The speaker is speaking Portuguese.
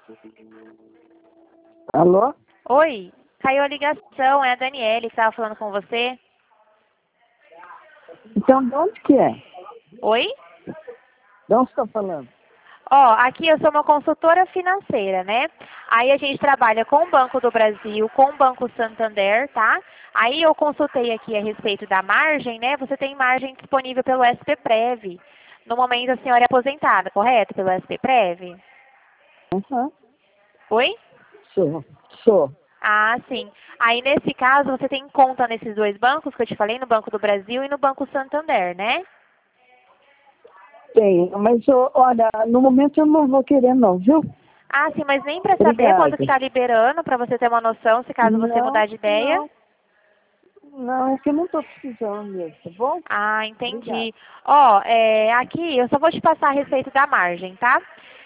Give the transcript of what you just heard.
Alô? Oi, caiu a ligação, é a Daniele que estava falando com você. Então, de onde que é? Oi? De onde você está falando? Ó, aqui eu sou uma consultora financeira, né? Aí a gente trabalha com o Banco do Brasil, com o Banco Santander, tá? Aí eu consultei aqui a respeito da margem, né? Você tem margem disponível pelo SPPrev. No momento a senhora é aposentada, correto? Pelo SPPrev? Uhum. Oi? Sou. Ah, sim. Aí nesse caso você tem conta nesses dois bancos que eu te falei, no Banco do Brasil e no Banco Santander, né? Tenho, mas olha, no momento eu não vou querer não, viu? Ah, sim, mas nem para saber quando Obrigada. que está liberando, para você ter uma noção, se caso você Não, mudar de ideia. não, é que eu não estou precisando mesmo, tá bom? Ah, Obrigada. entendi. Ó, aqui eu só vou te passar a respeito da margem, tá?